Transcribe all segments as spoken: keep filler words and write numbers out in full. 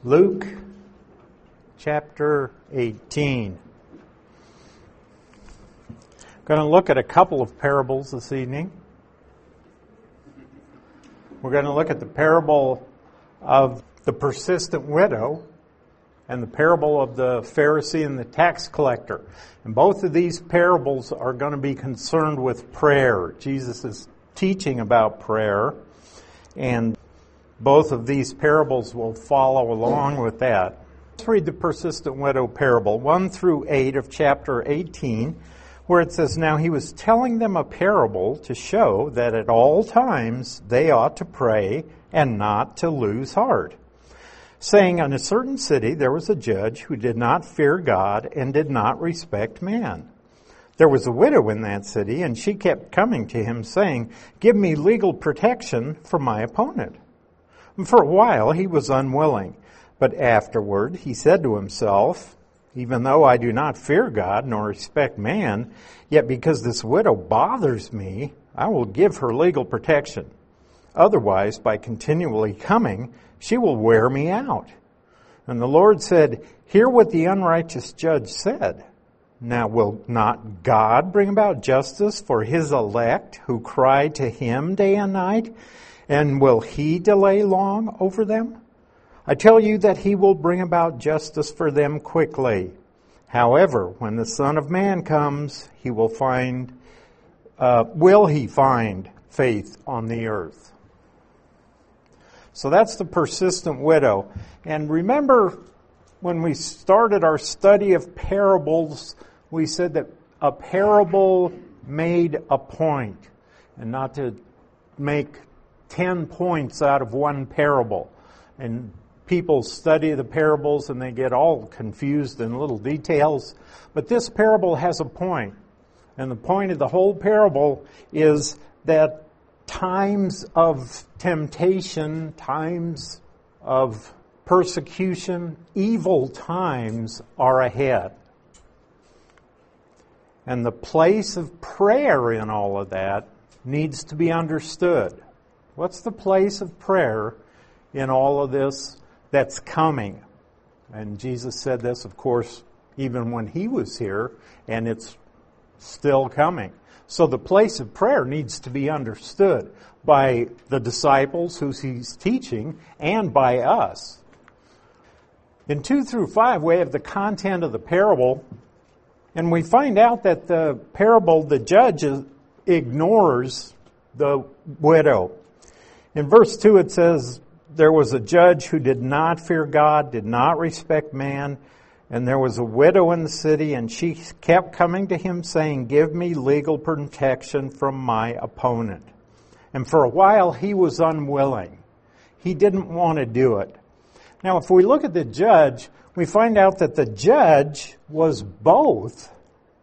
Luke chapter eighteen. I'm going to look at a couple of parables this evening. We're going to look at the parable of the persistent widow and the parable of the Pharisee and the tax collector. And both of these parables are going to be concerned with prayer. Jesus is teaching about prayer, and both of these parables will follow along with that. Let's read the persistent widow parable, one through eight of chapter eighteen, where it says, "Now he was telling them a parable to show that at all times they ought to pray and not to lose heart, saying, in a certain city there was a judge who did not fear God and did not respect man. There was a widow in that city, and she kept coming to him, saying, 'Give me legal protection from my opponent.' And for a while he was unwilling, but afterward he said to himself, 'Even though I do not fear God nor respect man, yet because this widow bothers me, I will give her legal protection. Otherwise, by continually coming, she will wear me out.' And the Lord said, 'Hear what the unrighteous judge said. Now will not God bring about justice for his elect who cry to him day and night? And will he delay long over them? I tell you that he will bring about justice for them quickly. However, when the Son of Man comes, he will find, uh, will he find faith on the earth?'" So that's the persistent widow. And remember, when we started our study of parables, we said that a parable made a point, and not to make ten points out of one parable. And people study the parables and they get all confused in little details. But this parable has a point. And the point of the whole parable is that times of temptation, times of persecution, evil times are ahead. And the place of prayer in all of that needs to be understood. What's the place of prayer in all of this that's coming? And Jesus said this, of course, even when he was here, and it's still coming. So the place of prayer needs to be understood by the disciples who he's teaching and by us. In two through five, we have the content of the parable, and we find out that the parable, the judge ignores the widow. In verse two it says, "There was a judge who did not fear God, did not respect man, and there was a widow in the city, and she kept coming to him saying, 'Give me legal protection from my opponent.' And for a while he was unwilling. He didn't want to do it." Now if we look at the judge, we find out that the judge was both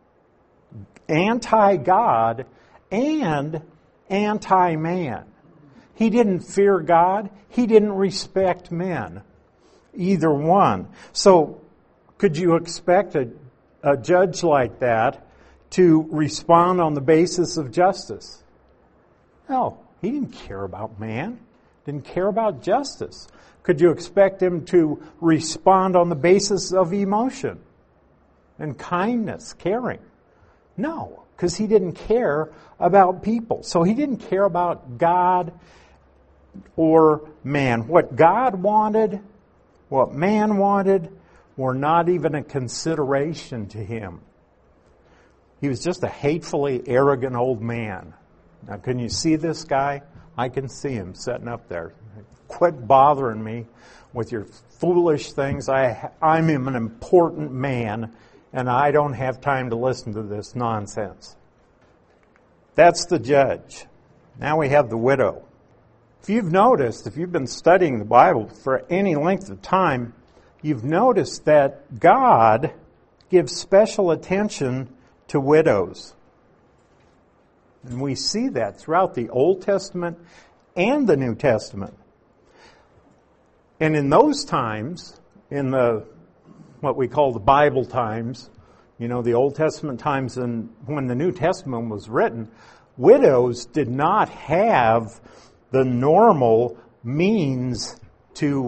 anti-God and anti-man. He didn't fear God. He didn't respect men. Either one. So could you expect a, a judge like that to respond on the basis of justice? No, he didn't care about man. Didn't care about justice. Could you expect him to respond on the basis of emotion and kindness, caring? No, because he didn't care about people. So he didn't care about God or man. What God wanted, what man wanted, were not even a consideration to him. He was just a hatefully arrogant old man. Now, can you see this guy? I can see him sitting up there. Quit bothering me with your foolish things. I, I'm an important man, and I don't have time to listen to this nonsense. That's the judge. Now we have the widow. If you've noticed, if you've been studying the Bible for any length of time, you've noticed that God gives special attention to widows. And we see that throughout the Old Testament and the New Testament. And in those times, in the what we call the Bible times, you know, the Old Testament times and when the New Testament was written, widows did not have the normal means to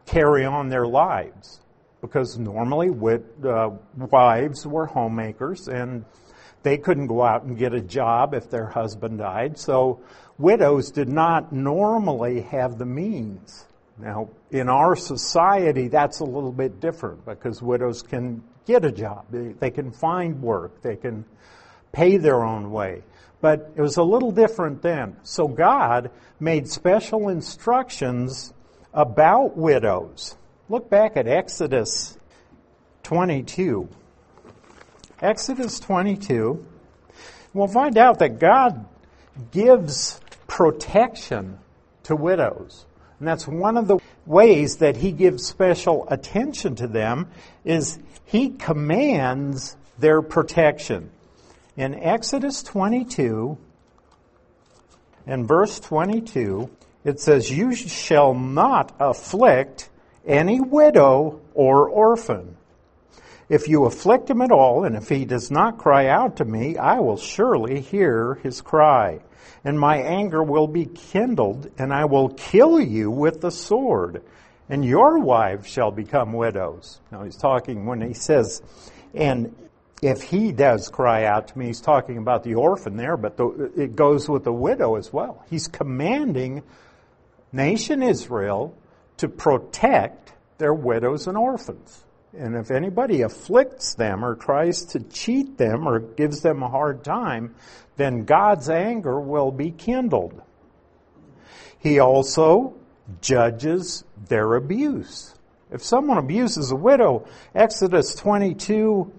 carry on their lives. Because normally wid- uh, wives were homemakers and they couldn't go out and get a job if their husband died. So widows did not normally have the means. Now, in our society, that's a little bit different because widows can get a job. They, they can find work. They can pay their own way. But it was a little different then. So God made special instructions about widows. Look back at Exodus twenty-two. Exodus twenty-two. We'll find out that God gives protection to widows. And that's one of the ways that He gives special attention to them is He commands their protection. In Exodus twenty-two, in verse twenty-two, it says, "You shall not afflict any widow or orphan. If you afflict him at all, and if he does not cry out to me, I will surely hear his cry. And my anger will be kindled, and I will kill you with the sword, and your wives shall become widows." Now he's talking when he says, and if he does cry out to me, he's talking about the orphan there, but the, it goes with the widow as well. He's commanding nation Israel to protect their widows and orphans. And if anybody afflicts them or tries to cheat them or gives them a hard time, then God's anger will be kindled. He also judges their abuse. If someone abuses a widow, Exodus twenty-two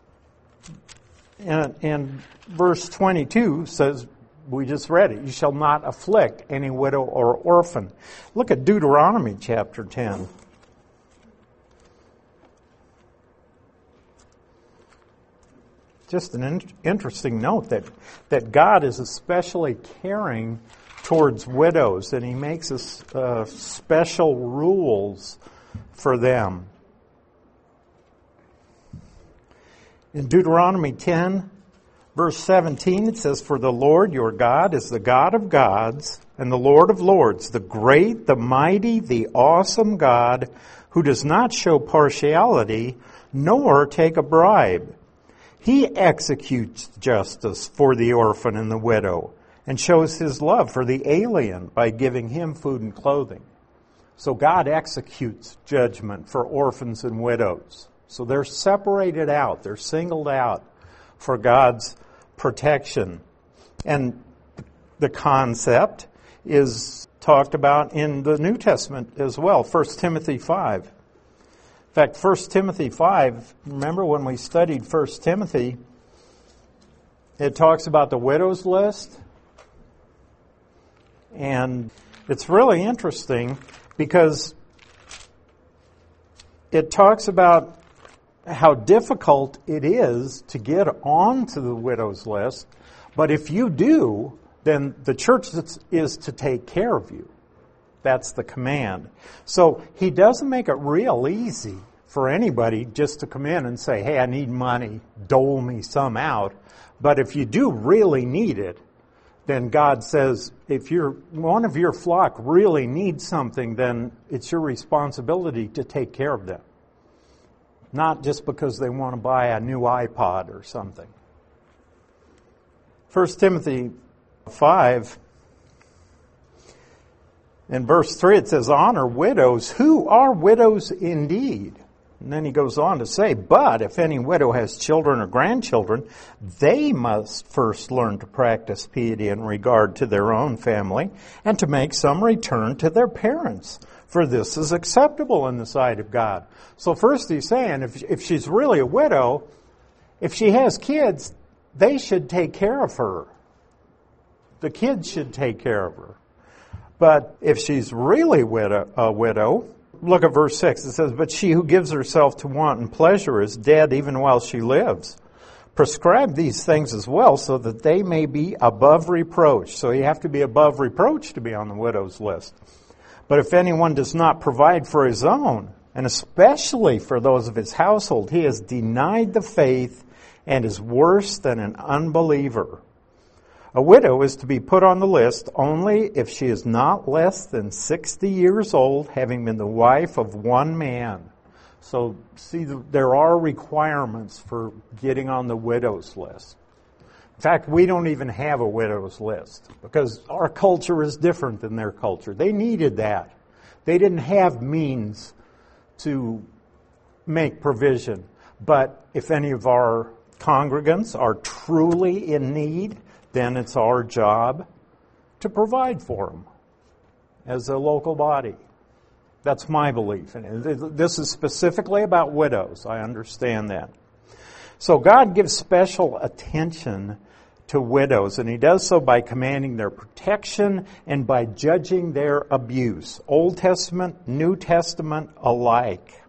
and, and verse twenty-two says, we just read it, "You shall not afflict any widow or orphan." Look at Deuteronomy chapter ten. Just an in- interesting note that, that God is especially caring towards widows, and He makes us uh, special rules for them. In Deuteronomy ten, verse seventeen, it says, "For the Lord your God is the God of gods and the Lord of lords, the great, the mighty, the awesome God, who does not show partiality, nor take a bribe. He executes justice for the orphan and the widow, and shows His love for the alien by giving him food and clothing." So God executes judgment for orphans and widows. So they're separated out. They're singled out for God's protection. And the concept is talked about in the New Testament as well, First Timothy five. In fact, First Timothy five, remember when we studied First Timothy, it talks about the widow's list. And it's really interesting because it talks about how difficult it is to get onto the widow's list. But if you do, then the church is to take care of you. That's the command. So He doesn't make it real easy for anybody just to come in and say, "Hey, I need money, dole me some out." But if you do really need it, then God says, if you're, one of your flock really needs something, then it's your responsibility to take care of them. Not just because they want to buy a new iPod or something. First Timothy five, in verse three, it says, "Honor widows who are widows indeed." And then he goes on to say, "But if any widow has children or grandchildren, they must first learn to practice piety in regard to their own family, and to make some return to their parents. For this is acceptable in the sight of God." So first he's saying, if, if she's really a widow, if she has kids, they should take care of her. The kids should take care of her. But if she's really widow, a widow, look at verse six. It says, "But she who gives herself to wanton pleasure is dead even while she lives. Prescribe these things as well, so that they may be above reproach." So you have to be above reproach to be on the widow's list. "But if anyone does not provide for his own, and especially for those of his household, he has denied the faith and is worse than an unbeliever. A widow is to be put on the list only if she is not less than sixty years old, having been the wife of one man. So, see, there are requirements for getting on the widow's list. In fact, we don't even have a widow's list because our culture is different than their culture. They needed that. They didn't have means to make provision. But if any of our congregants are truly in need, then it's our job to provide for them as a local body. That's my belief. And this is specifically about widows. I understand that. So God gives special attention to widows, and He does so by commanding their protection and by judging their abuse. Old Testament, New Testament alike.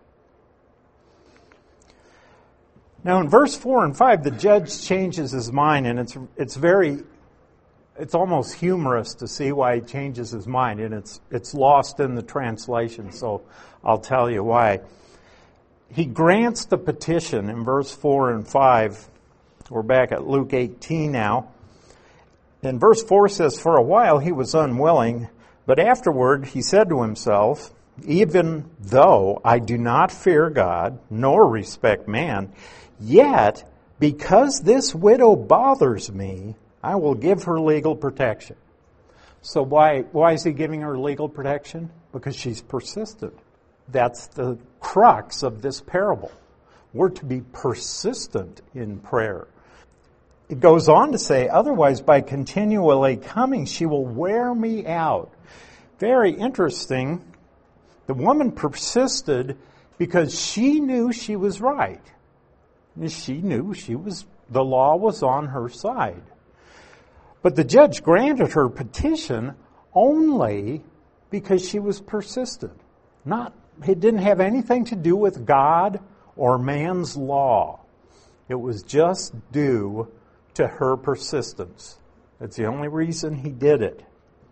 Now in verse four and five, the judge changes his mind, and it's it's very, it's almost humorous to see why he changes his mind, and it's it's lost in the translation, so I'll tell you why. He grants the petition in verse four and five. We're back at Luke eighteen now. And verse four says, "For a while he was unwilling, but afterward he said to himself, even though I do not fear God, nor respect man, yet, because this widow bothers me, I will give her legal protection." So why why is he giving her legal protection? Because she's persistent. That's the crux of this parable. We're to be persistent in prayer. It goes on to say, otherwise, by continually coming, she will wear me out. Very interesting. The woman persisted because she knew she was right. She knew she was, the law was on her side. But the judge granted her petition only because she was persistent. Not, it didn't have anything to do with God or man's law. It was just due to her persistence. That's the only reason he did it.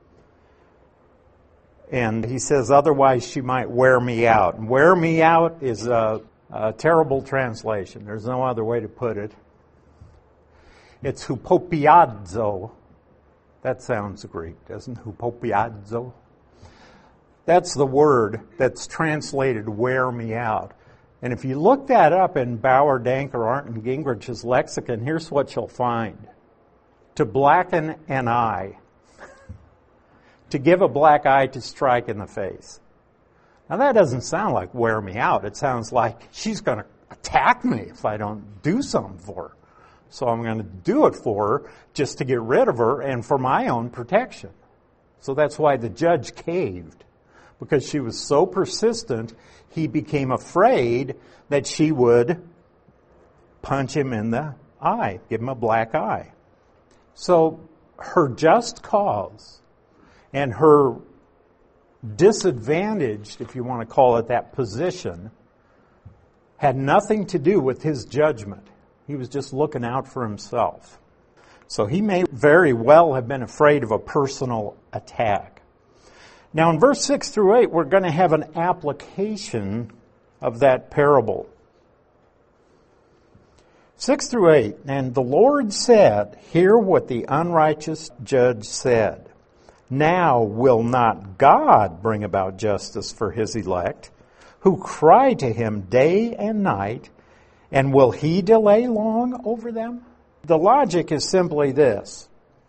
And he says, otherwise she might wear me out. And wear me out is a, a terrible translation. There's no other way to put it. It's hupopiadzo. That sounds Greek, doesn't it? Hupopiadzo. That's the word that's translated wear me out. And if you look that up in Bauer, Danker, Arndt, and Gingrich's lexicon, here's what you'll find. To blacken an eye. To give a black eye to strike in the face. Now that doesn't sound like wear me out. It sounds like she's going to attack me if I don't do something for her. So I'm going to do it for her just to get rid of her and for my own protection. So that's why the judge caved. Because she was so persistent, he became afraid that she would punch him in the eye, give him a black eye. So her just cause and her disadvantaged, if you want to call it that, position had nothing to do with his judgment. He was just looking out for himself. So he may very well have been afraid of a personal attack. Now in verse six through eight, we're going to have an application of that parable. six through eight, and the Lord said, hear what the unrighteous judge said. Now will not God bring about justice for his elect, who cry to him day and night, and will he delay long over them? The logic is simply this.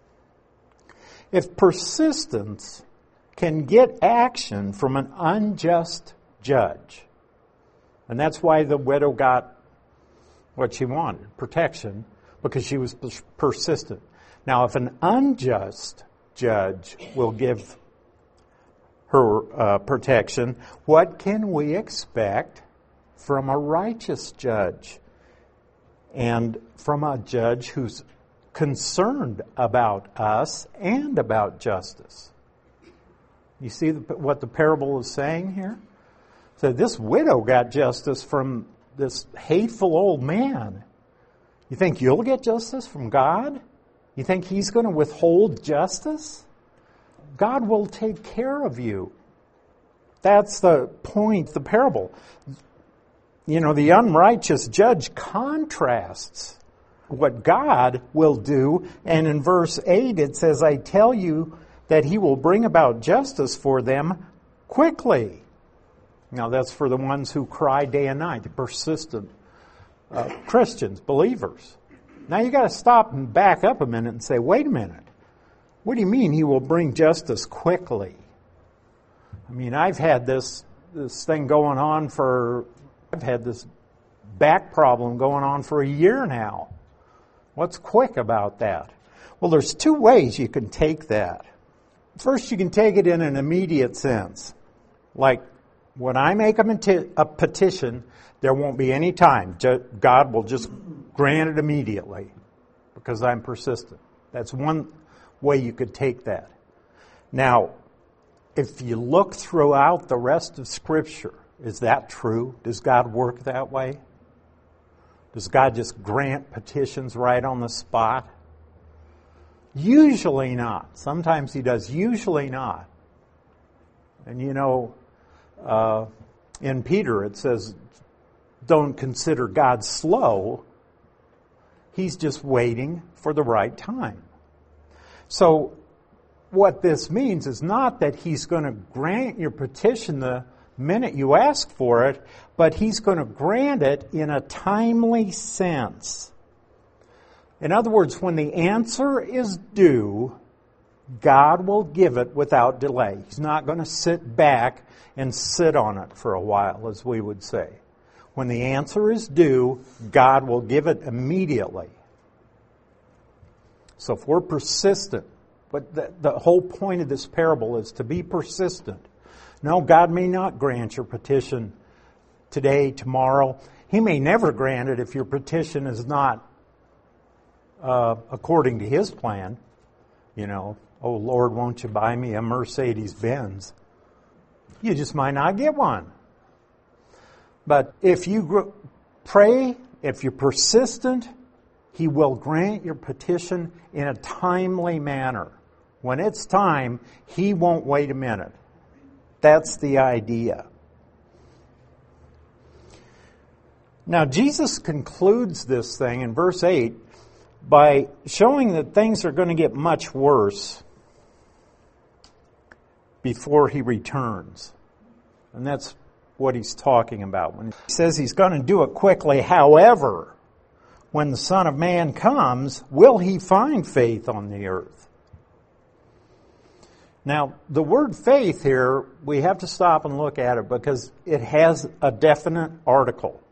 If persistence can get action from an unjust judge, and that's why the widow got what she wanted, protection, because she was persistent. Now, if an unjust judge will give her uh, protection, what can we expect from a righteous judge and from a judge who's concerned about us and about justice? You see the, what the parable is saying here? So this widow got justice from this hateful old man. You think you'll get justice from God? You think He's going to withhold justice? God will take care of you. That's the point, the parable. You know, the unrighteous judge contrasts what God will do. And in verse eight it says, I tell you that he will bring about justice for them quickly. Now that's for the ones who cry day and night, the persistent uh, Christians, believers. Now you got to stop and back up a minute and say, wait a minute. What do you mean he will bring justice quickly? I mean, I've had this this thing going on for, I've had this back problem going on for a year now. What's quick about that? Well, there's two ways you can take that. First, you can take it in an immediate sense. Like, when I make a, meti- a petition, there won't be any time. God will just grant it immediately because I'm persistent. That's one way you could take that. Now, if you look throughout the rest of Scripture, is that true? Does God work that way? Does God just grant petitions right on the spot? Usually not. Sometimes he does, usually not. And you know, uh, in Peter it says, don't consider God slow. He's just waiting for the right time. So what this means is not that he's going to grant your petition the minute you ask for it, but he's going to grant it in a timely sense. In other words, when the answer is due, God will give it without delay. He's not going to sit back and sit on it for a while, as we would say. When the answer is due, God will give it immediately. So if we're persistent, but the, the whole point of this parable is to be persistent. No, God may not grant your petition today, tomorrow. He may never grant it if your petition is not uh, according to His plan. You know, oh Lord, won't you buy me a Mercedes-Benz? You just might not get one. But if you gr- pray, if you're persistent, He will grant your petition in a timely manner. When it's time, He won't wait a minute. That's the idea. Now, Jesus concludes this thing in verse eight by showing that things are going to get much worse before He returns. And that's what He's talking about. When He says He's going to do it quickly, however, when the Son of Man comes, will He find faith on the earth? Now, the word faith here, we have to stop and look at it because it has a definite article.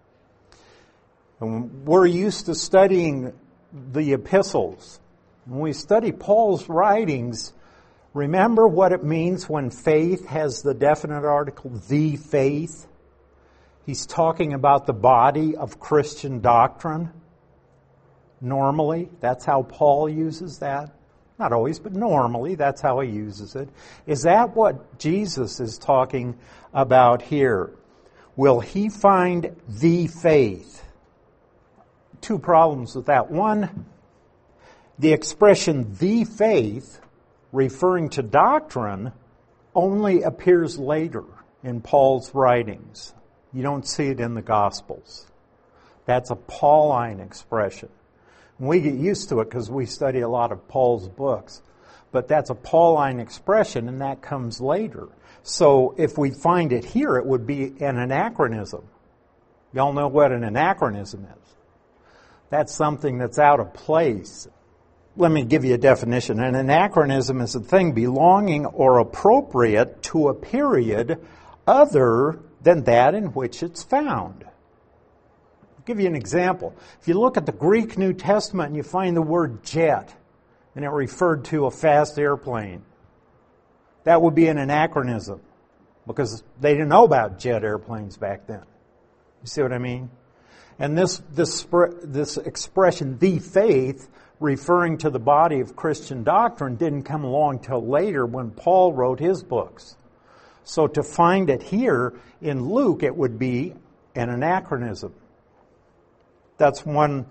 And we're used to studying the epistles. When we study Paul's writings, remember what it means when faith has the definite article, the faith. He's talking about the body of Christian doctrine. Normally, that's how Paul uses that. Not always, but normally, that's how he uses it. Is that what Jesus is talking about here? Will He find the faith? Two problems with that. One, the expression the faith, referring to doctrine, only appears later in Paul's writings. You don't see it in the Gospels. That's a Pauline expression. We get used to it because we study a lot of Paul's books. But that's a Pauline expression, and that comes later. So if we find it here, it would be an anachronism. Y'all know what an anachronism is. That's something that's out of place. Let me give you a definition. An anachronism is a thing belonging or appropriate to a period other than that in which it's found. I'll give you an example. If you look at the Greek New Testament and you find the word jet, and it referred to a fast airplane, that would be an anachronism because they didn't know about jet airplanes back then. You see what I mean? And this this this expression, the faith, referring to the body of Christian doctrine, didn't come along till later when Paul wrote his books. So to find it here in Luke, it would be an anachronism. That's one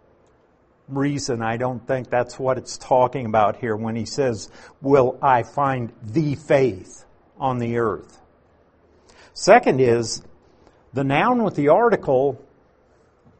reason I don't think that's what it's talking about here when he says, will I find the faith on the earth? Second is, the noun with the article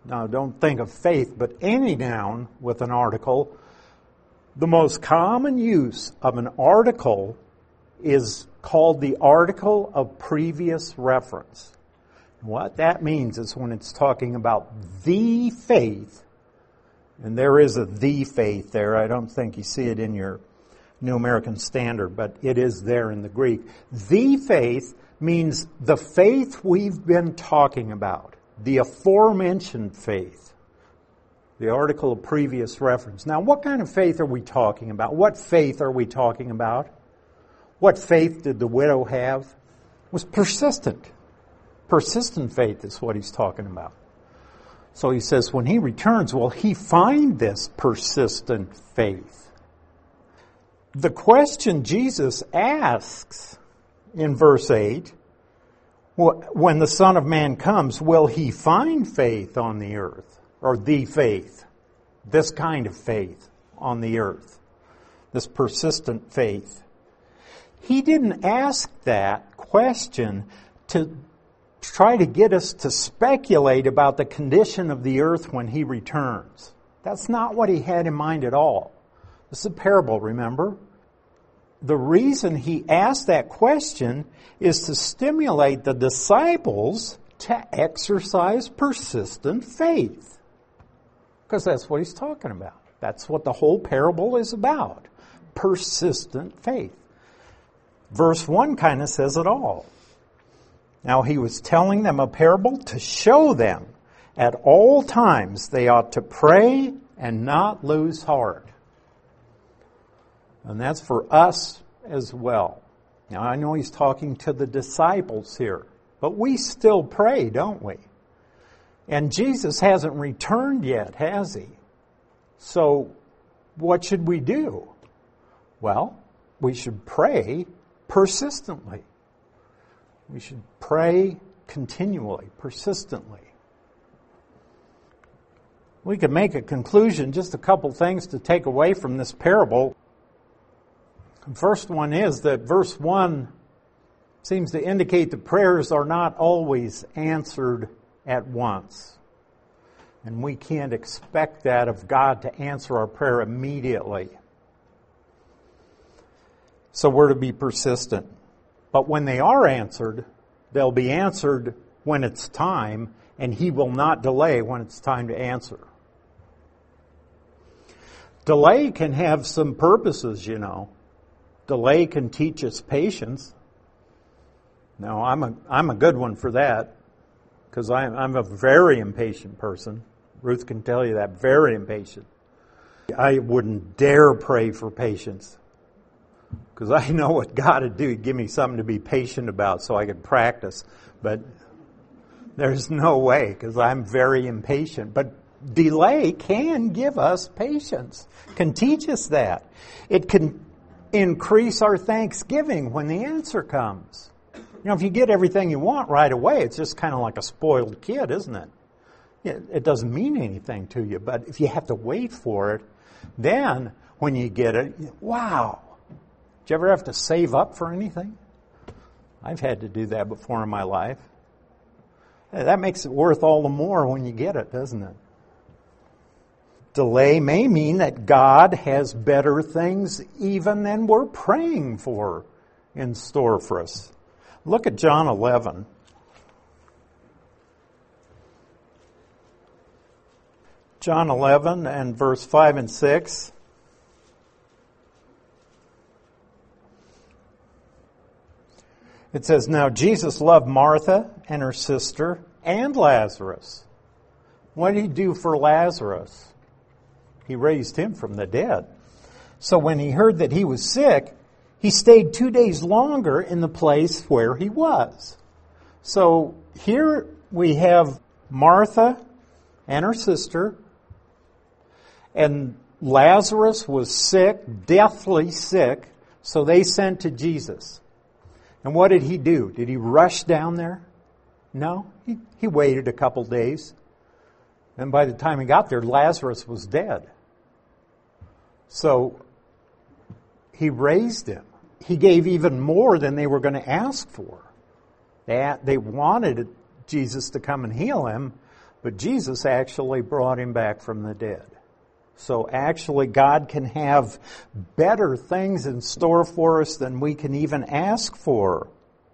Now, don't think of faith, but any noun with an article. The most common use of an article is called the article of previous reference. What that means is when it's talking about the faith, and there is a the faith there. I don't think you see it in your New American Standard, but it is there in the Greek. The faith means the faith we've been talking about, the aforementioned faith, the article of previous reference. Now, what kind of faith are we talking about? What faith are we talking about? What faith did the widow have? It was persistent. Persistent faith is what he's talking about. So he says, when he returns, will he find this persistent faith? The question Jesus asks in verse eight, when the Son of Man comes, will he find faith on the earth? Or the faith, this kind of faith on the earth, this persistent faith. He didn't ask that question to try to get us to speculate about the condition of the earth when he returns. That's not what he had in mind at all. This is a parable, remember? The reason he asked that question is to stimulate the disciples to exercise persistent faith. Because that's what he's talking about. That's what the whole parable is about. Persistent faith. Verse one kind of says it all. Now he was telling them a parable to show them at all times they ought to pray and not lose heart. And that's for us as well. Now I know he's talking to the disciples here, but we still pray, don't we? And Jesus hasn't returned yet, has he? So what should we do? Well, we should pray persistently. We should pray continually, persistently. We could make a conclusion, just a couple things to take away from this parable. The first one is that verse one seems to indicate that prayers are not always answered at once. And we can't expect that of God to answer our prayer immediately. So we're to be persistent. But when they are answered, they'll be answered when it's time, and he will not delay when it's time to answer. Delay can have some purposes, you know. Delay can teach us patience. Now, I'm a I'm a good one for that, because I'm, I'm a very impatient person. Ruth can tell you that, very impatient. I wouldn't dare pray for patience, because I know what God would do. He'd give me something to be patient about so I could practice. But there's no way, because I'm very impatient. But delay can give us patience, can teach us that. It can increase our thanksgiving when the answer comes. You know, if you get everything you want right away, it's just kind of like a spoiled kid, isn't it? It doesn't mean anything to you. But if you have to wait for it, then when you get it, wow. Did you ever have to save up for anything? I've had to do that before in my life. That makes it worth all the more when you get it, doesn't it? Delay may mean that God has better things even than we're praying for in store for us. Look at John eleven. John eleven and verse five and six. It says, now Jesus loved Martha and her sister and Lazarus. What did he do for Lazarus? He raised him from the dead. So when he heard that he was sick, he stayed two days longer in the place where he was. So here we have Martha and her sister, and Lazarus was sick, deathly sick, so they sent to Jesus. And what did he do? Did he rush down there? No, he, he waited a couple days. And by the time he got there, Lazarus was dead. So he raised him. He gave even more than they were going to ask for. They, they wanted Jesus to come and heal him, But Jesus actually brought him back from the dead. So actually God can have better things in store for us than we can even ask for.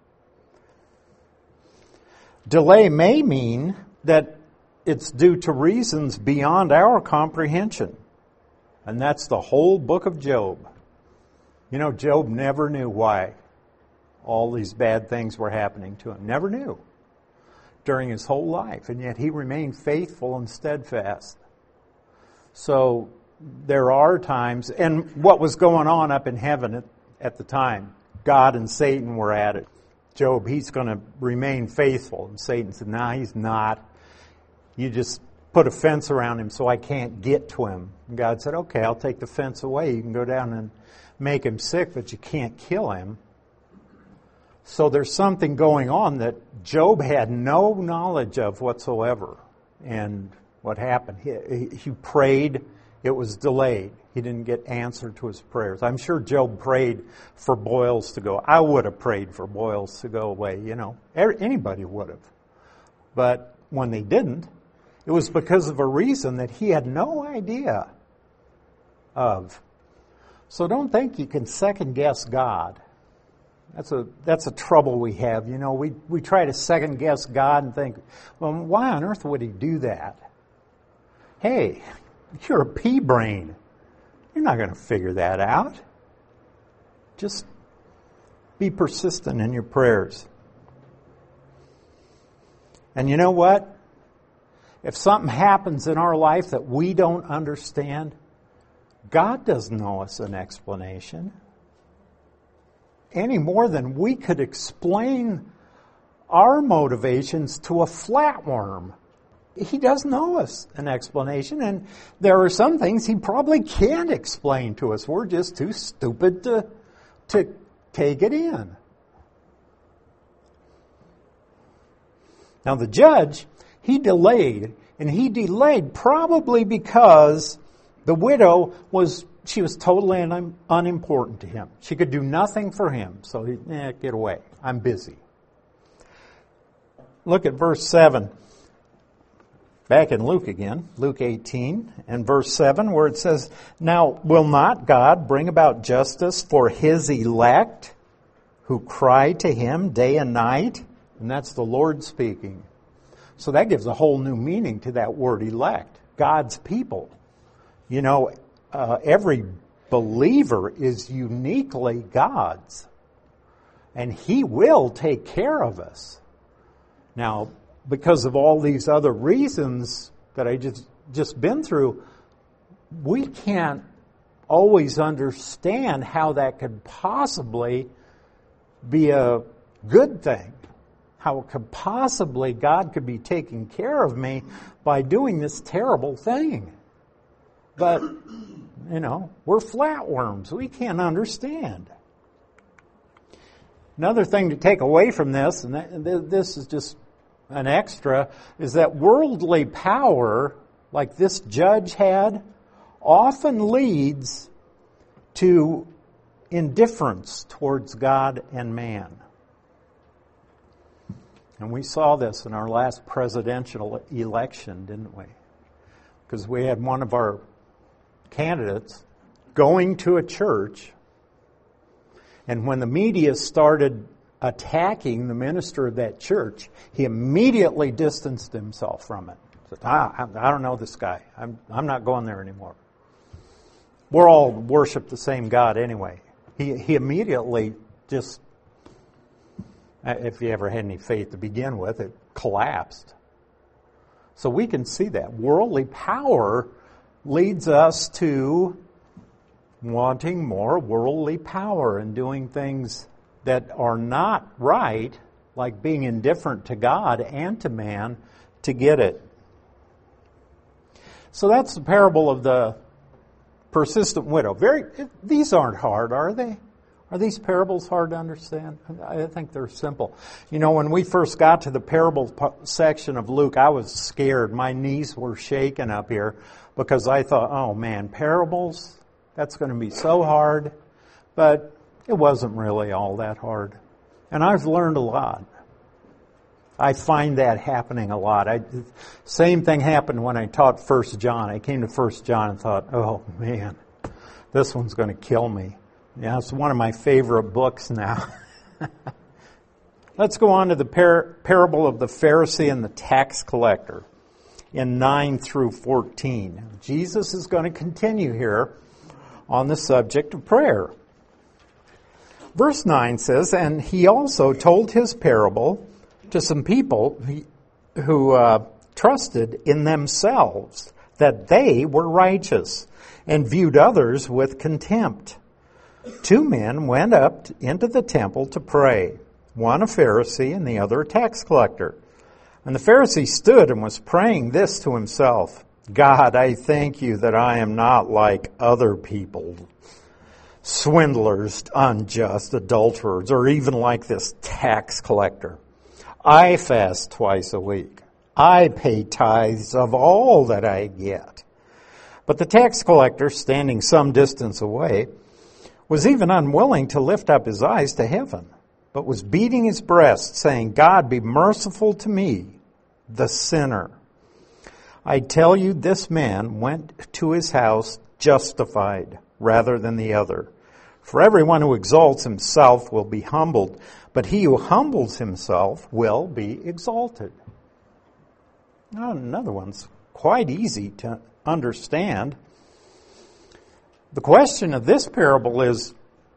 Delay may mean that it's due to reasons beyond our comprehension. And that's the whole book of Job. You know, Job never knew why all these bad things were happening to him. Never knew during his whole life. And yet he remained faithful and steadfast. So there are times, and what was going on up in heaven at, at the time, God and Satan were at it. Job, he's going to remain faithful. And Satan said, no, nah, he's not. You just put a fence around him so I can't get to him. And God said, okay, I'll take the fence away. You can go down and make him sick, but you can't kill him. So there's something going on that Job had no knowledge of whatsoever. And what happened? He, he prayed. It was delayed. He didn't get answer to his prayers. I'm sure Job prayed for boils to go. I would have prayed for boils to go away, you know. Anybody would have. But when they didn't, it was because of a reason that he had no idea of. So don't think you can second guess God. That's a that's a trouble we have. You know, we, we try to second guess God and think, well, why on earth would he do that? Hey, you're a pea brain. You're not going to figure that out. Just be persistent in your prayers. And you know what? If something happens in our life that we don't understand, God doesn't owe us an explanation. Any more than we could explain our motivations to a flatworm. He doesn't owe us an explanation, and there are some things he probably can't explain to us. We're just too stupid to, to take it in. Now the judge, he delayed, and he delayed probably because the widow was, she was totally un, unimportant to him. She could do nothing for him, so he, eh, get away. I'm busy. Look at verse seven. Back in Luke again, Luke eighteen and verse seven, where it says, now will not God bring about justice for his elect who cry to him day and night? And that's the Lord speaking. So that gives a whole new meaning to that word elect. God's people. You know, uh, every believer is uniquely God's. And he will take care of us. Now, because of all these other reasons that I just just been through, we can't always understand how that could possibly be a good thing. How could possibly God could be taking care of me by doing this terrible thing. But, you know, we're flatworms. We can't understand. Another thing to take away from this, and this is just an extra, is that worldly power, like this judge had, often leads to indifference towards God and man. And we saw this in our last presidential election, didn't we? Because we had one of our candidates going to a church, and when the media started attacking the minister of that church, he immediately distanced himself from it. He said, ah, I don't know this guy. I'm, I'm not going there anymore. We're all worship the same God anyway. He, he immediately just, if you ever had any faith to begin with, it collapsed. So we can see that. Worldly power leads us to wanting more worldly power and doing things that are not right, like being indifferent to God and to man, to get it. So that's the parable of the persistent widow. Very, these aren't hard, are they? Are these parables hard to understand? I think they're simple. You know, when we first got to the parable section of Luke, I was scared. My knees were shaking up here because I thought, oh man, parables? That's going to be so hard. But it wasn't really all that hard. And I've learned a lot. I find that happening a lot. I, same thing happened when I taught First John. I came to First John and thought, oh man, this one's going to kill me. Yeah, it's one of my favorite books now. Let's go on to the par- parable of the Pharisee and the tax collector in nine through fourteen. Jesus is going to continue here on the subject of prayer. Verse nine says, and he also told his parable to some people who uh, trusted in themselves that they were righteous and viewed others with contempt. Two men went up into the temple to pray, one a Pharisee and the other a tax collector. And the Pharisee stood and was praying this to himself, God, I thank you that I am not like other people, swindlers, unjust, adulterers, or even like this tax collector. I fast twice a week. I pay tithes of all that I get. But the tax collector, standing some distance away, was even unwilling to lift up his eyes to heaven, but was beating his breast, saying, God, be merciful to me, the sinner. I tell you, this man went to his house justified rather than the other. For everyone who exalts himself will be humbled, but he who humbles himself will be exalted. Now, another one's quite easy to understand. The question of this parable is,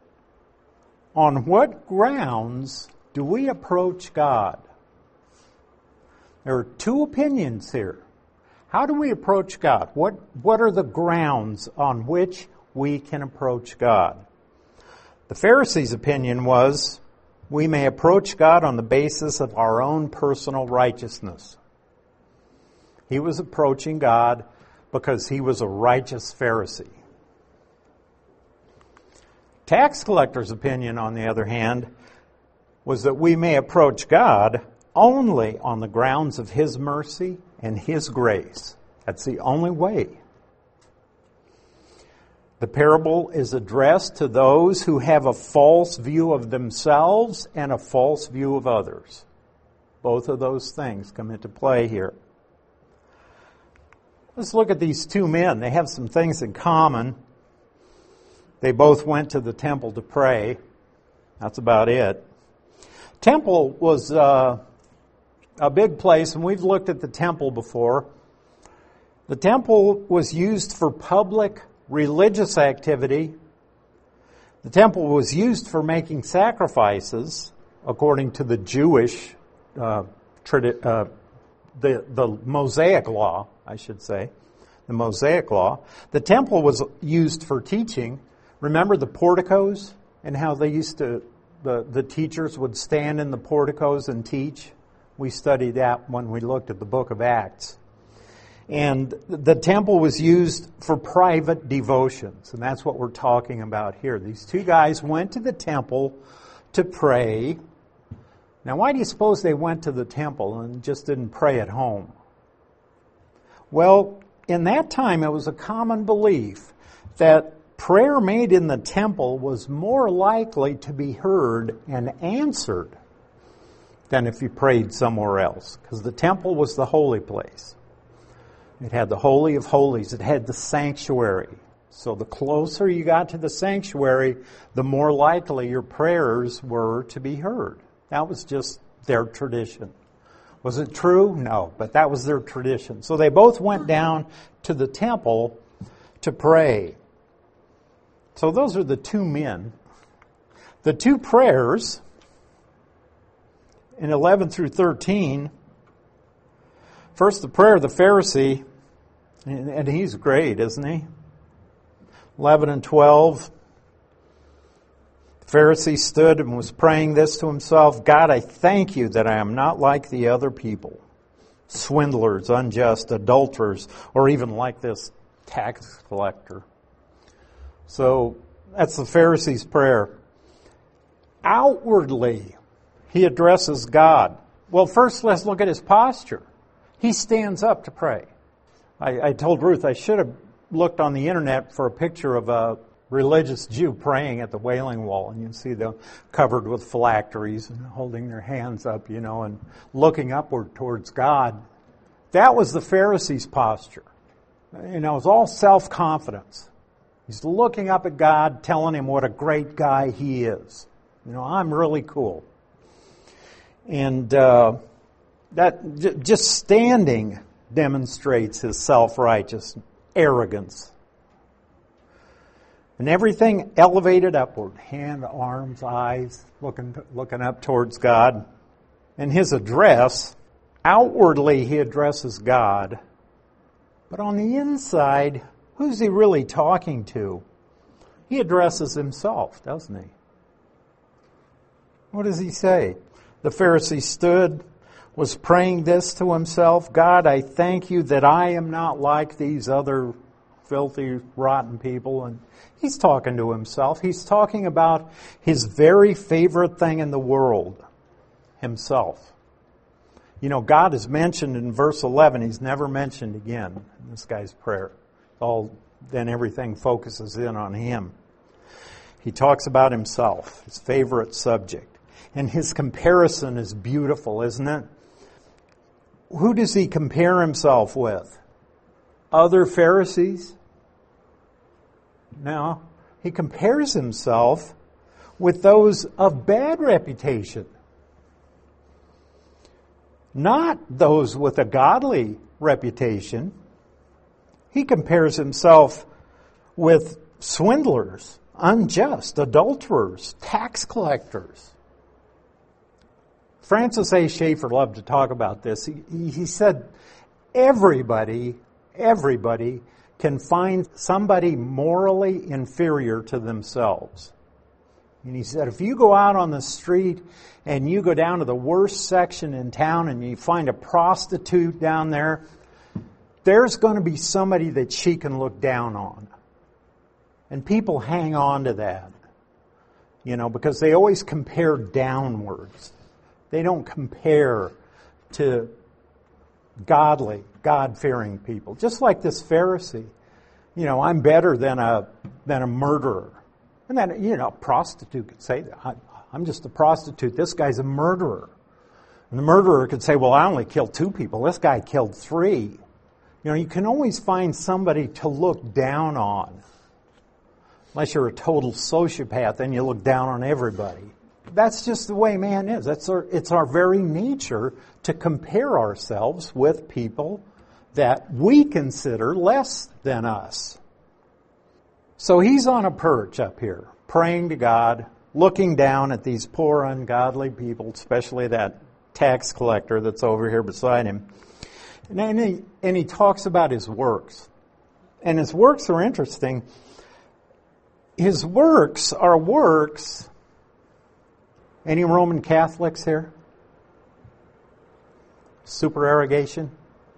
on what grounds do we approach God? There are two opinions here. How do we approach God? What, what are the grounds on which we can approach God? The Pharisees' opinion was, we may approach God on the basis of our own personal righteousness. He was approaching God because he was a righteous Pharisee. Tax collector's opinion, on the other hand, was that we may approach God only on the grounds of his mercy and his grace. That's the only way. The parable is addressed to those who have a false view of themselves and a false view of others. Both of those things come into play here. Let's look at these two men. They have some things in common. They both went to the temple to pray. That's about it. Temple was uh, a big place, and we've looked at the temple before. The temple was used for public religious activity. The temple was used for making sacrifices, according to the Jewish, uh, tradi- uh, the, the Mosaic law, I should say, the Mosaic law. The temple was used for teaching. Remember the porticos and how they used to, the, the teachers would stand in the porticos and teach? We studied that when we looked at the book of Acts. And the temple was used for private devotions, and that's what we're talking about here. These two guys went to the temple to pray. Now, why do you suppose they went to the temple and just didn't pray at home? Well, in that time, it was a common belief that prayer made in the temple was more likely to be heard and answered than if you prayed somewhere else, because the temple was the holy place. It had the Holy of Holies. It had the sanctuary. So the closer you got to the sanctuary, the more likely your prayers were to be heard. That was just their tradition. Was it true? No, but that was their tradition. So they both went down to the temple to pray. So those are the two men. The two prayers in eleven through thirteen. First, the prayer of the Pharisee, and he's great, isn't he? eleven and twelve. The Pharisee stood and was praying this to himself, God, I thank you that I am not like the other people, swindlers, unjust, adulterers, or even like this tax collector. So that's the Pharisee's prayer. Outwardly, he addresses God. Well, first let's look at his posture. He stands up to pray. I, I told Ruth I should have looked on the internet for a picture of a religious Jew praying at the Wailing Wall, and you see them covered with phylacteries and holding their hands up, you know, and looking upward towards God. That was the Pharisee's posture. You know, it was all self-confidence. He's looking up at God, telling him what a great guy he is. You know, I'm really cool. And uh, that j- just standing demonstrates his self-righteous arrogance. And everything elevated upward, hand, arms, eyes, looking looking up towards God. And his address, outwardly he addresses God, but on the inside, who's he really talking to? He addresses himself, doesn't he? What does he say? The Pharisee stood, was praying this to himself, God, I thank you that I am not like these other filthy, rotten people. And he's talking to himself. He's talking about his very favorite thing in the world, himself. You know, God is mentioned in verse eleven. He's never mentioned again in this guy's prayer. All then everything focuses in on him. He talks about himself, his favorite subject. And his comparison is beautiful, isn't it? Who does he compare himself with? Other Pharisees? No. He compares himself with those of bad reputation. Not those with a godly reputation. He compares himself with swindlers, unjust, adulterers, tax collectors. Francis A. Schaeffer loved to talk about this. He, he said, everybody, everybody can find somebody morally inferior to themselves. And he said, if you go out on the street and you go down to the worst section in town and you find a prostitute down there, there's going to be somebody that she can look down on. And people hang on to that, you know, because they always compare downwards. They don't compare to godly, God-fearing people. Just like this Pharisee. You know, I'm better than a than a murderer. And then, you know, a prostitute could say that. I, I'm just a prostitute. This guy's a murderer. And the murderer could say, well, I only killed two people. This guy killed three. You know, you can always find somebody to look down on. Unless you're a total sociopath, then you look down on everybody. That's just the way man is. That's our, it's our very nature to compare ourselves with people that we consider less than us. So he's on a perch up here, praying to God, looking down at these poor, ungodly people, especially that tax collector that's over here beside him. And then he, and he talks about his works. And his works are interesting. His works are works. Any Roman Catholics here? Supererogation?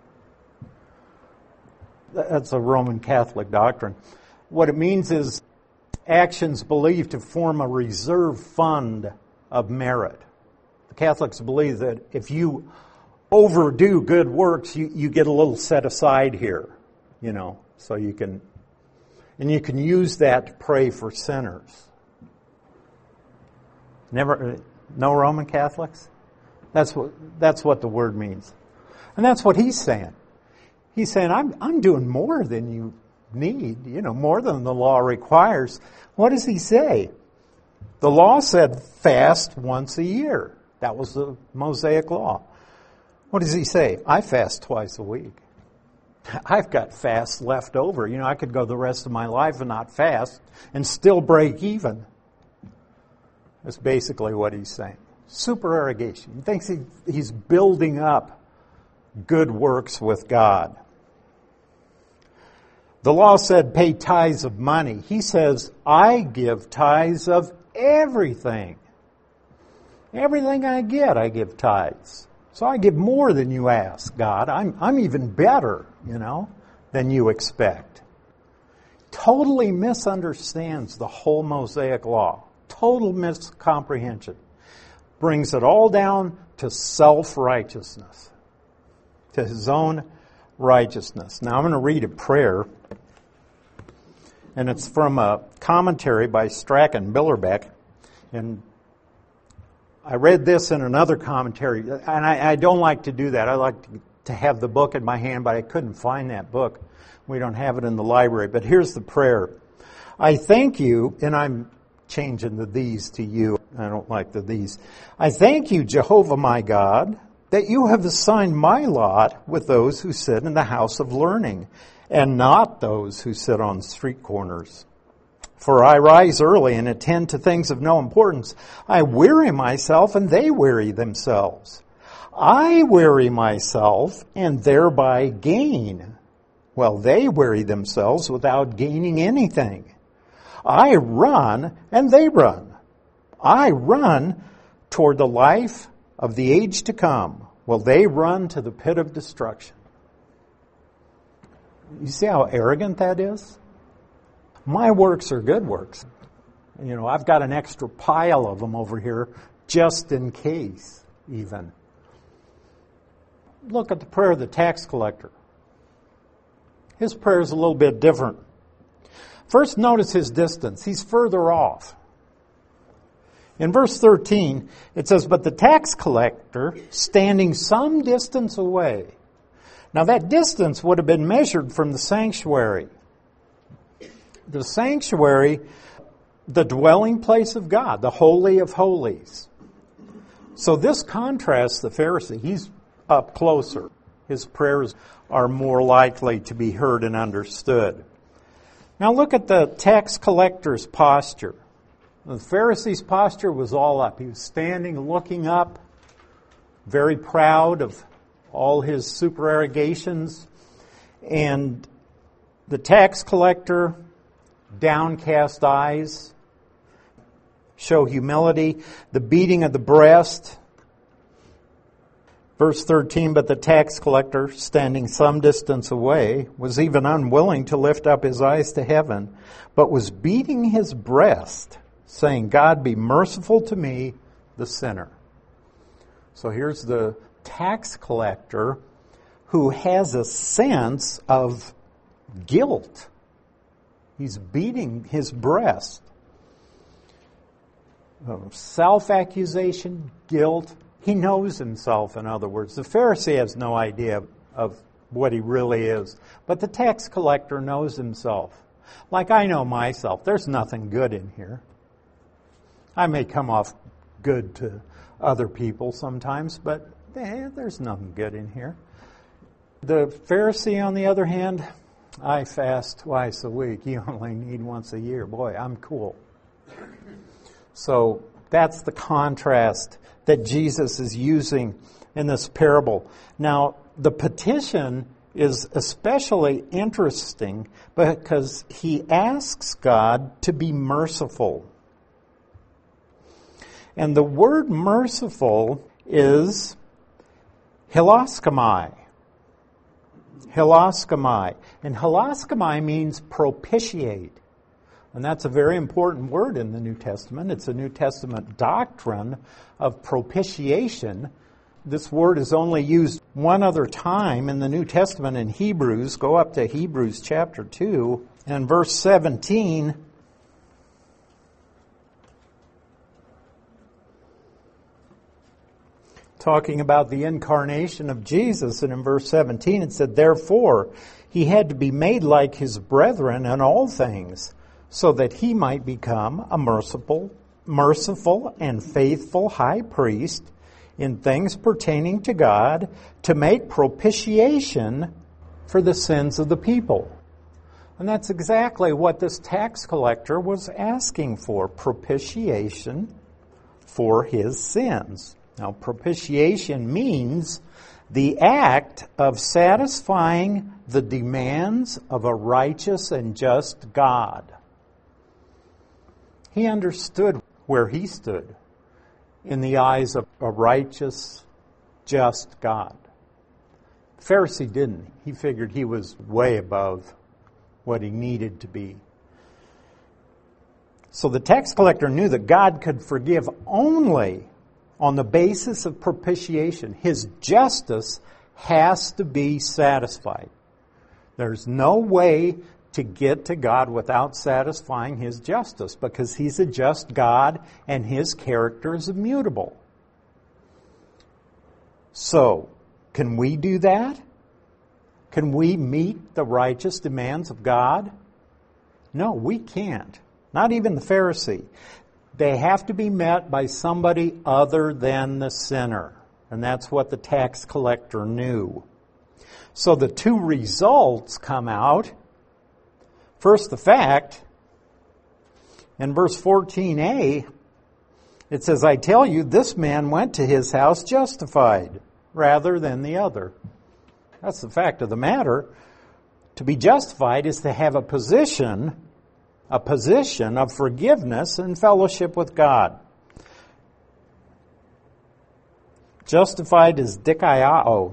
That's a Roman Catholic doctrine. What it means is actions believed to form a reserve fund of merit. The Catholics believe that if you overdo good works, you, you get a little set aside here, you know, so you can, and you can use that to pray for sinners. Never, no Roman Catholics? That's what, that's what the word means. And that's what he's saying. He's saying, I'm, I'm doing more than you need, you know, more than the law requires. What does he say? The law said fast once a year. That was the Mosaic law. What does he say? I fast twice a week. I've got fast left over. You know, I could go the rest of my life and not fast and still break even. That's basically what he's saying. Supererogation. He thinks he, he's building up good works with God. The law said pay tithes of money. He says, I give tithes of everything. Everything I get, I give tithes. So I give more than you ask, God. I'm, I'm even better, you know, than you expect. Totally misunderstands the whole Mosaic law. Total miscomprehension. Brings it all down to self-righteousness. To his own righteousness. Now I'm going to read a prayer. and it's from a commentary by Strachan Billerbeck. And I read this in another commentary, and I, I don't like to do that. I like to, to have the book in my hand, but I couldn't find that book. We don't have it in the library. But here's the prayer. I thank you, and I'm changing the these to you. I don't like the these. I thank you, Jehovah my God, that you have assigned my lot with those who sit in the house of learning, and not those who sit on street corners. For I rise early and attend to things of no importance. I weary myself, and they weary themselves. I weary myself, and thereby gain. Well, they weary themselves without gaining anything. I run, and they run. I run toward the life of the age to come. Well, they run to the pit of destruction. You see how arrogant that is? My works are good works. You know, I've got an extra pile of them over here just in case, even. Look at the prayer of the tax collector. His prayer is a little bit different. First, notice his distance. He's further off. In verse thirteen, it says, "But the tax collector, standing some distance away." Now, that distance would have been measured from the sanctuary. The sanctuary, the dwelling place of God, the Holy of Holies. So this contrasts the Pharisee. He's up closer. His prayers are more likely to be heard and understood. Now look at the tax collector's posture. The Pharisee's posture was all up. He was standing, looking up, very proud of all his supererogations. And the tax collector, downcast eyes, show humility, the beating of the breast. Verse thirteen, "But the tax collector, standing some distance away, was even unwilling to lift up his eyes to heaven, but was beating his breast, saying, 'God, be merciful to me, the sinner.'" So here's the tax collector who has a sense of guilt. He's beating his breast. Self-accusation, guilt. He knows himself, in other words. The Pharisee has no idea of what he really is. But the tax collector knows himself. Like I know myself. There's nothing good in here. I may come off good to other people sometimes, but eh, there's nothing good in here. The Pharisee, on the other hand, I fast twice a week. You only need once a year. Boy, I'm cool. So that's the contrast that Jesus is using in this parable. Now, the petition is especially interesting because he asks God to be merciful. And the word merciful is hilaskomai. Hilaskomai. And hilaskomai means propitiate. And that's a very important word in the New Testament. It's a New Testament doctrine of propitiation. This word is only used one other time in the New Testament in Hebrews. Go up to Hebrews chapter two and verse seventeen. Talking about the incarnation of Jesus, and in verse seventeen it said, "Therefore he had to be made like his brethren in all things, so that he might become a merciful, merciful and faithful high priest in things pertaining to God, to make propitiation for the sins of the people." And that's exactly what this tax collector was asking for, propitiation for his sins. Now, propitiation means the act of satisfying the demands of a righteous and just God. He understood where he stood in the eyes of a righteous, just God. The Pharisee didn't. He figured he was way above what he needed to be. So the tax collector knew that God could forgive only on the basis of propitiation. His justice has to be satisfied. There's no way to get to God without satisfying His justice, because He's a just God and His character is immutable. So, can we do that? Can we meet the righteous demands of God? No, we can't. Not even the Pharisee. They have to be met by somebody other than the sinner. And that's what the tax collector knew. So the two results come out. First, the fact, in verse fourteen a, it says, I tell you, this man went to his house justified rather than the other. That's the fact of the matter. To be justified is to have a position, a position of forgiveness and fellowship with God. Justified is dikaiao.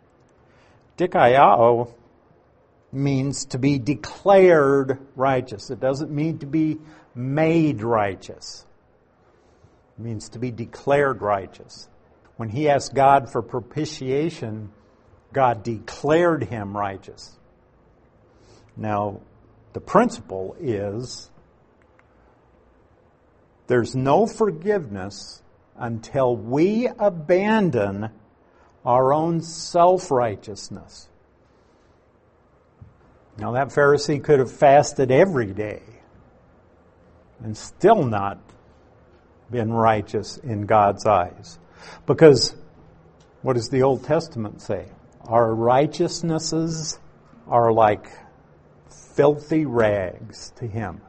Dikaiao means to be declared righteous. It doesn't mean to be made righteous. It means to be declared righteous. When he asked God for propitiation, God declared him righteous. Now, the principle is there's no forgiveness until we abandon our own self-righteousness. Now, that Pharisee could have fasted every day and still not been righteous in God's eyes. Because what does the Old Testament say? Our righteousnesses are like filthy rags to Him.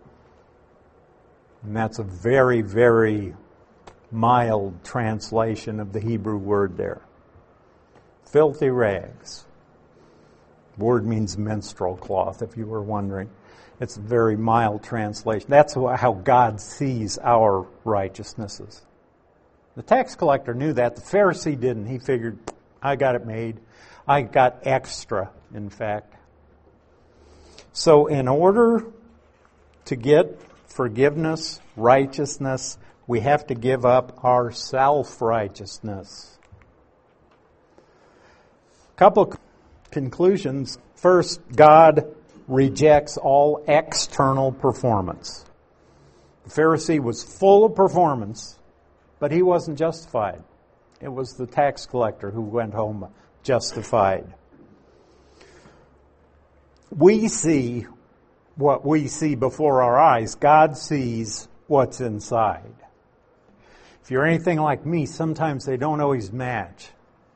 And that's a very, very mild translation of the Hebrew word there. Filthy rags. The word means menstrual cloth, if you were wondering. It's a very mild translation. That's how God sees our righteousnesses. The tax collector knew that. The Pharisee didn't. He figured, I got it made. I got extra, in fact. So in order to get forgiveness, righteousness, we have to give up our self-righteousness. A couple of conclusions. First, God rejects all external performance. The Pharisee was full of performance, but he wasn't justified. It was the tax collector who went home justified. We see what we see before our eyes. God sees what's inside. If you're anything like me, sometimes they don't always match.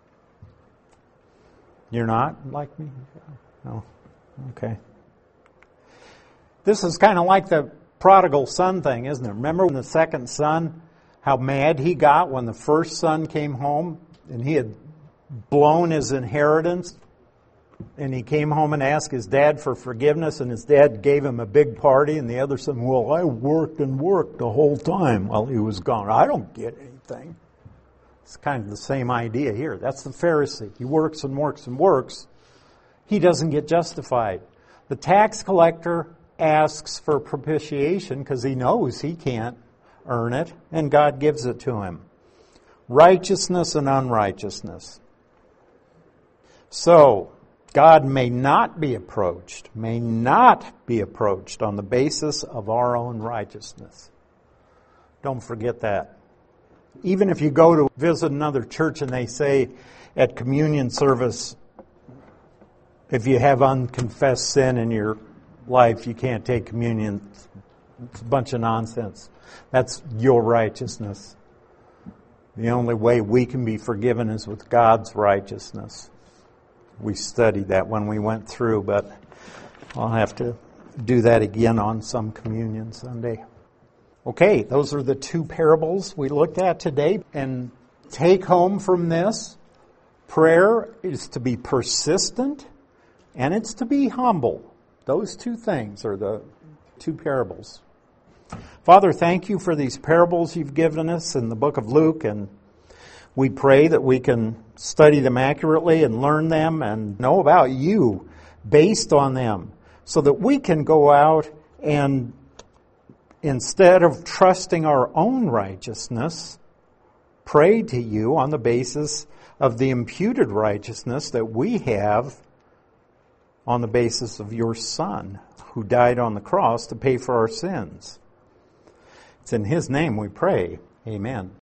You're not like me? No. Okay. This is kind of like the prodigal son thing, isn't it? Remember when the second son, how mad he got when the first son came home and he had blown his inheritance, and he came home and asked his dad for forgiveness, and his dad gave him a big party, and the other son, well, I worked and worked the whole time while he was gone. I don't get anything. It's kind of the same idea here. That's the Pharisee. He works and works and works. He doesn't get justified. The tax collector asks for propitiation because he knows he can't earn it, and God gives it to him. Righteousness and unrighteousness. So, God may not be approached, may not be approached on the basis of our own righteousness. Don't forget that. Even if you go to visit another church and they say at communion service, if you have unconfessed sin in your life, you can't take communion. It's a bunch of nonsense. That's your righteousness. The only way we can be forgiven is with God's righteousness. We studied that when we went through, but I'll have to do that again on some communion Sunday. Okay, those are the two parables we looked at today. And take home from this, prayer is to be persistent and it's to be humble. Those two things are the two parables. Father, thank you for these parables you've given us in the book of Luke, and we pray that we can study them accurately and learn them and know about you based on them so that we can go out and, instead of trusting our own righteousness, pray to you on the basis of the imputed righteousness that we have on the basis of your Son, who died on the cross to pay for our sins. It's in His name we pray. Amen.